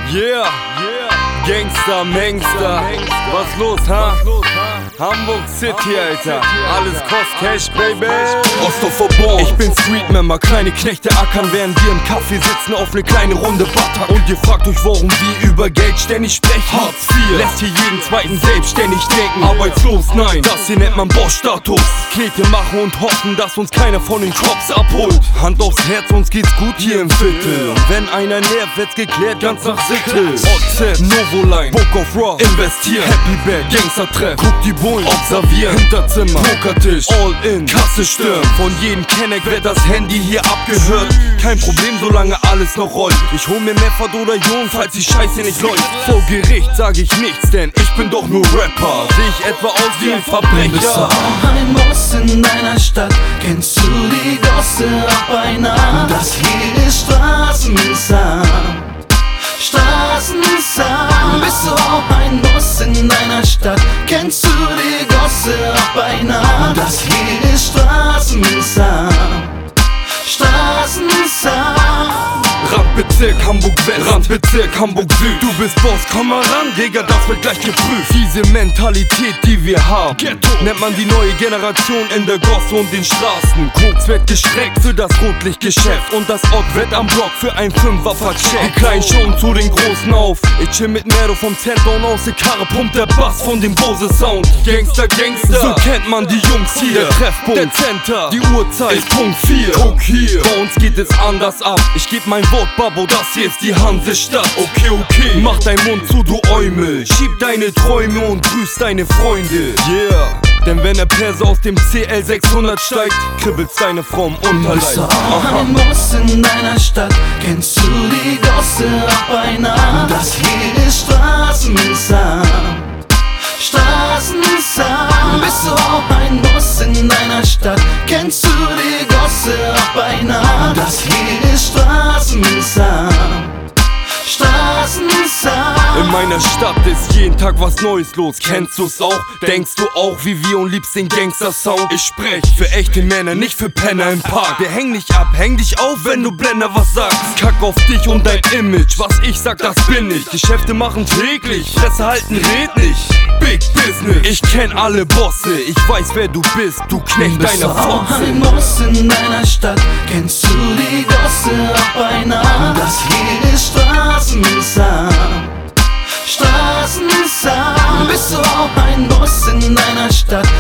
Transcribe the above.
Yeah, Gangster, Mangster, was los, ha? Hamburg City, Alter, alles kost Cash, Baby. Ostdorf verborgen. Ich bin Streetmember, kleine Knechte ackern, während wir im Café sitzen auf ne kleine Runde Butter. Und ihr fragt euch, warum wir über Geld ständig sprechen. Hartz IV lässt hier jeden zweiten selbstständig denken. Arbeitslos, nein, das hier nennt man Boss-Status. Knete machen und hoffen, dass uns keiner von den Cops abholt. Hand aufs Herz, uns geht's gut hier im Viertel. Und wenn einer nervt, wird's geklärt, ganz nach Sitte. OZ, Novoline, Book of Raw, investiert. Happy Bad, Gangster-Treff, guck die Bullen, observieren. Hinterzimmer, Pokertisch, all in, Kasse stürmt. Von jedem Kenneck wird das Handy hier abgehört. Kein Problem, solange alles noch rollt. Ich hol mir Meffert oder Jung, falls die Scheiße nicht läuft. Vor Gericht sag ich nichts, denn ich bin doch nur Rapper. Seh ich etwa aus wie ein Verbrecher? Bist du auch ein Boss in deiner Stadt? Kennst du die Gosse auch beinahe? Das hier ist Straßensound. Straßensound. Bist du auch ein Boss in deiner Stadt? Kennst du die Gosse auch beinahe? Das hier ist Straßensound. Straßensound. Randbezirk Hamburg-West, Randbezirk Hamburg-Süd. Du bist Boss, komm mal ran, Digga, das wird gleich geprüft. Diese Mentalität, die wir haben, Ghetto, nennt man die neue Generation in der Gosse und den Straßen. Koks wird gestreckt für das Rotlichtgeschäft und das Ott wird am Block für ein Fünfer vercheckt. Die Kleinen schauen zu den Großen auf. Ich chill mit Nero vom Center und aus der Karre pumpt der Bass von dem Bose Sound. Gangster, Gangster, so kennt man die Jungs hier. Der Treffpunkt, der Center, die Uhrzeit ist Punkt 4. Guck hier, bei uns geht es anders ab. Ich geb mein Wort, Babo, das hier ist die Hansestadt. Okay, okay, mach dein Mund zu, du Eumel. Schieb deine Träume und grüß deine Freunde. Yeah, denn wenn der Perser aus dem CL 600 steigt, kribbelt's deine Frau im Unterleib. Bist du auch ein Boss in deiner Stadt? Kennst du die Gosse auch beinahe? Das hier ist Straßensound. Straßensound. Bist du auch ein Boss in deiner Stadt? Kennst du die Gosse auch beinahe? Das hier ist Straßensound. Straßensound. In meiner Stadt ist jeden Tag was Neues los. Kennst du's auch? Denkst du auch wie wir und liebst den Gangster-Sound? Ich sprech für echte Männer, nicht für Penner im Park. Der häng nicht ab, häng dich auf, wenn du Blender was sagst. Kack auf dich und dein Image, was ich sag, das bin ich. Geschäfte machen täglich, Fresse halten, red nicht. Big Business, ich kenn alle Bosse, ich weiß wer du bist, du Knecht deiner Fotze. Bist du auch ein Boss in deiner Stadt? Kennst du die Gosse auch beinahe? Das hier ist Straßensound. Straßensound. Bist du auch ein Boss in deiner Stadt?